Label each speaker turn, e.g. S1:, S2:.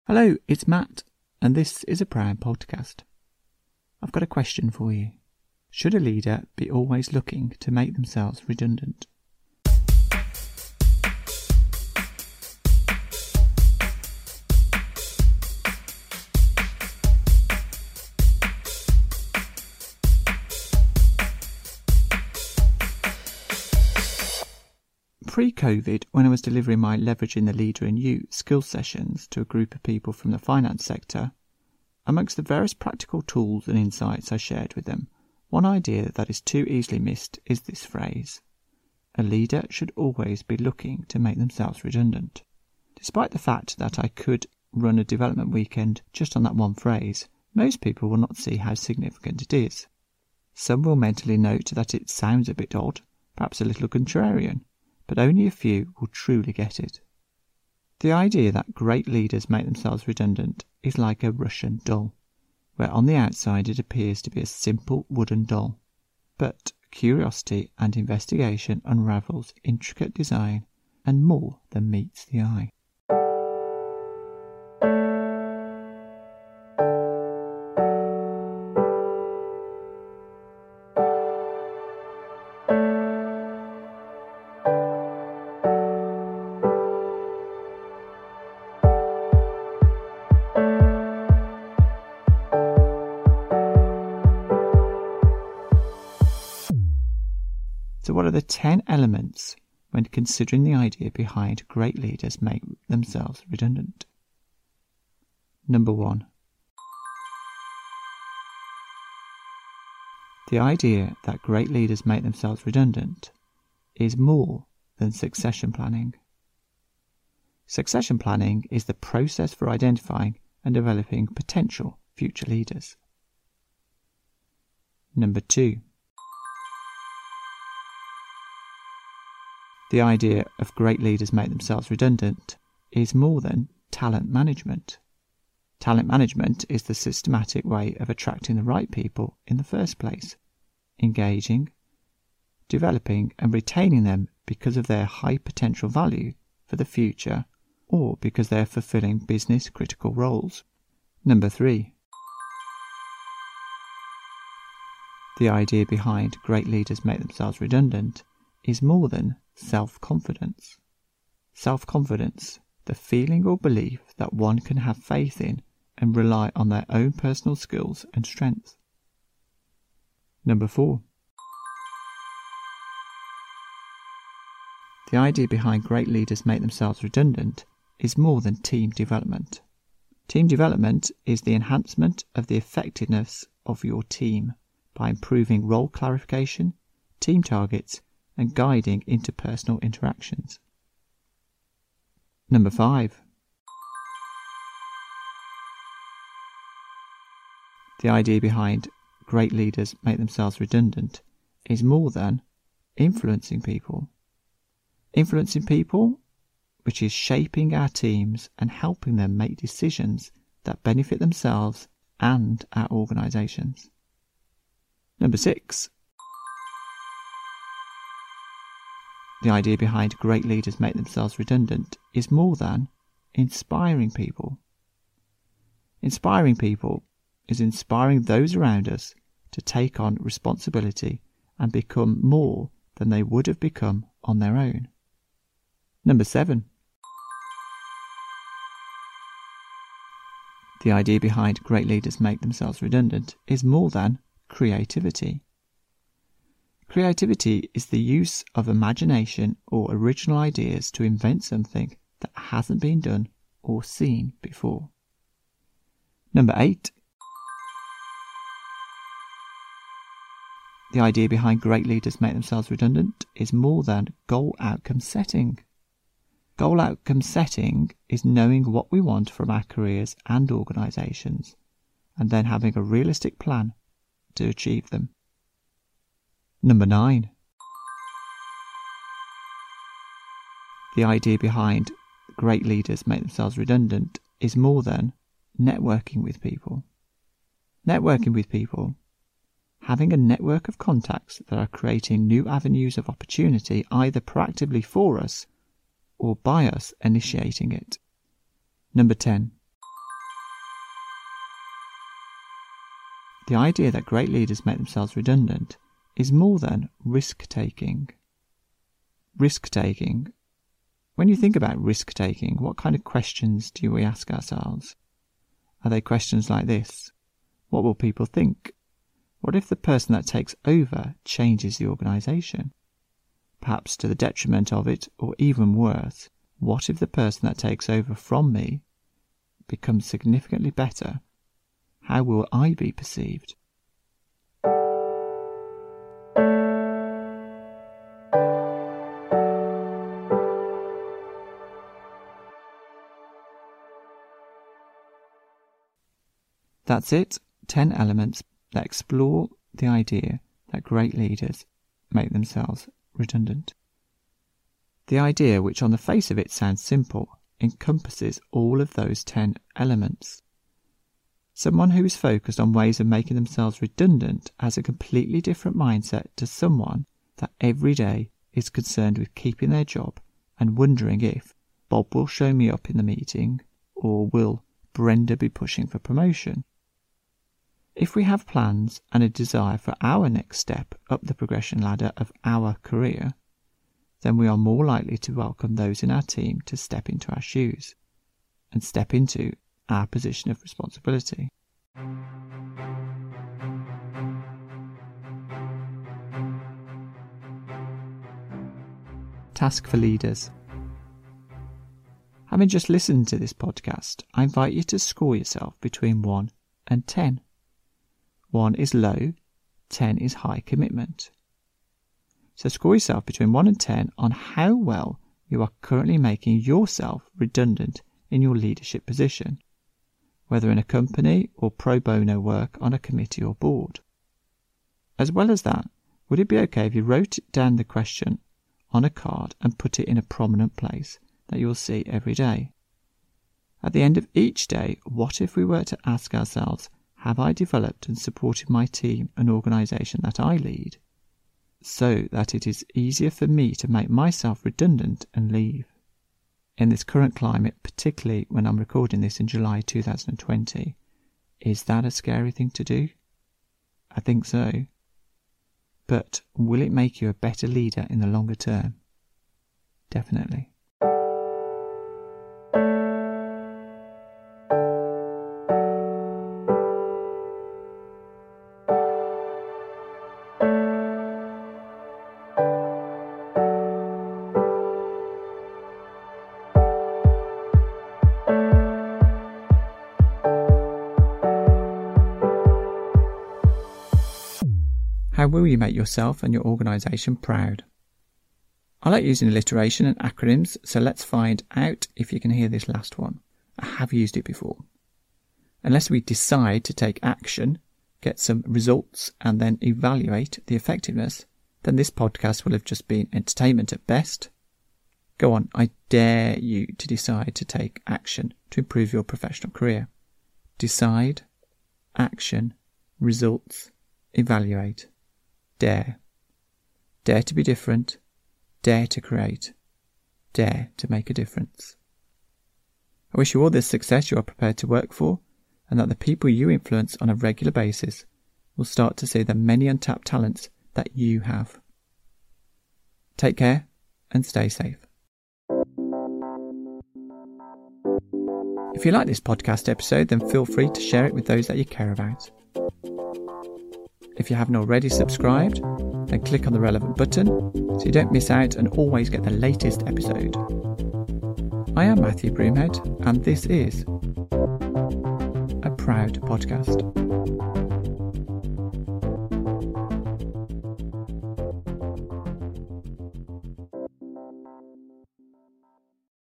S1: Hello, it's Matt, and this is a Proud podcast. I've got a question for you. Should a leader be always looking to make themselves redundant? Pre-COVID, when I was delivering my Leveraging the Leader in You skills sessions to a group of people from the finance sector, amongst the various practical tools and insights I shared with them, one idea that is too easily missed is this phrase: a leader should always be looking to make themselves redundant. Despite the fact that I could run a development weekend just on that one phrase, most people will not see how significant it is. Some will mentally note that it sounds a bit odd, perhaps a little contrarian, but only a few will truly get it. The idea that great leaders make themselves redundant is like a Russian doll, where on the outside it appears to be a simple wooden doll, but curiosity and investigation unravels intricate design and more than meets the eye. So what are the 10 elements when considering the idea behind great leaders make themselves redundant? Number 1. The idea that great leaders make themselves redundant is more than succession planning. Succession planning is the process for identifying and developing potential future leaders. Number 2. The idea of great leaders make themselves redundant is more than talent management. Talent management is the systematic way of attracting the right people in the first place, engaging, developing and retaining them because of their high potential value for the future or because they are fulfilling business critical roles. Number 3. The idea behind great leaders make themselves redundant is more than self-confidence. Self-confidence, the feeling or belief that one can have faith in and rely on their own personal skills and strengths. Number 4. The idea behind great leaders make themselves redundant is more than team development. Team development is the enhancement of the effectiveness of your team by improving role clarification, team targets, and guiding interpersonal interactions. Number 5. The idea behind great leaders make themselves redundant is more than influencing people. Influencing people, which is shaping our teams and helping them make decisions that benefit themselves and our organisations. Number 6. The idea behind great leaders make themselves redundant is more than inspiring people. Inspiring people is inspiring those around us to take on responsibility and become more than they would have become on their own. Number 7. The idea behind great leaders make themselves redundant is more than creativity. Creativity is the use of imagination or original ideas to invent something that hasn't been done or seen before. Number 8. The idea behind great leaders make themselves redundant is more than goal outcome setting. Goal outcome setting is knowing what we want from our careers and organisations, and then having a realistic plan to achieve them. Number 9. The idea behind great leaders make themselves redundant is more than networking with people. Networking with people, having a network of contacts that are creating new avenues of opportunity either proactively for us or by us initiating it. Number 10. the idea that great leaders make themselves redundant is more than risk-taking. Risk-taking. When you think about risk-taking, what kind of questions do we ask ourselves? Are they questions like this? What will people think? What if the person that takes over changes the organisation? Perhaps to the detriment of it, or even worse, what if the person that takes over from me becomes significantly better? How will I be perceived? That's it, 10 elements that explore the idea that great leaders make themselves redundant. The idea, which on the face of it sounds simple, encompasses all of those 10 elements. Someone who is focused on ways of making themselves redundant has a completely different mindset to someone that every day is concerned with keeping their job and wondering if Bob will show me up in the meeting or will Brenda be pushing for promotion. If we have plans and a desire for our next step up the progression ladder of our career, then we are more likely to welcome those in our team to step into our shoes and step into our position of responsibility. Task for leaders. Having just listened to this podcast, I invite you to score yourself between 1 and 10. 1 is low, 10 is high commitment. So score yourself between 1 and 10 on how well you are currently making yourself redundant in your leadership position, whether in a company or pro bono work on a committee or board. As well as that, would it be okay if you wrote down the question on a card and put it in a prominent place that you will see every day? At the end of each day, what if we were to ask ourselves, have I developed and supported my team and organisation that I lead, so that it is easier for me to make myself redundant and leave? In this current climate, particularly when I'm recording this in July 2020, is that a scary thing to do? I think so. But will it make you a better leader in the longer term? Definitely. How will you make yourself and your organisation proud? I like using alliteration and acronyms, so let's find out if you can hear this last one. I have used it before. Unless we decide to take action, get some results, and then evaluate the effectiveness, then this podcast will have just been entertainment at best. Go on, I dare you to decide to take action to improve your professional career. Decide, action, results, evaluate. Dare. Dare to be different. Dare to create. Dare to make a difference. I wish you all the success you are prepared to work for, and that the people you influence on a regular basis will start to see the many untapped talents that you have. Take care and stay safe. If you like this podcast episode, then feel free to share it with those that you care about. If you haven't already subscribed, then click on the relevant button so you don't miss out and always get the latest episode. I am Matthew Broomhead, and this is a Proud Podcast.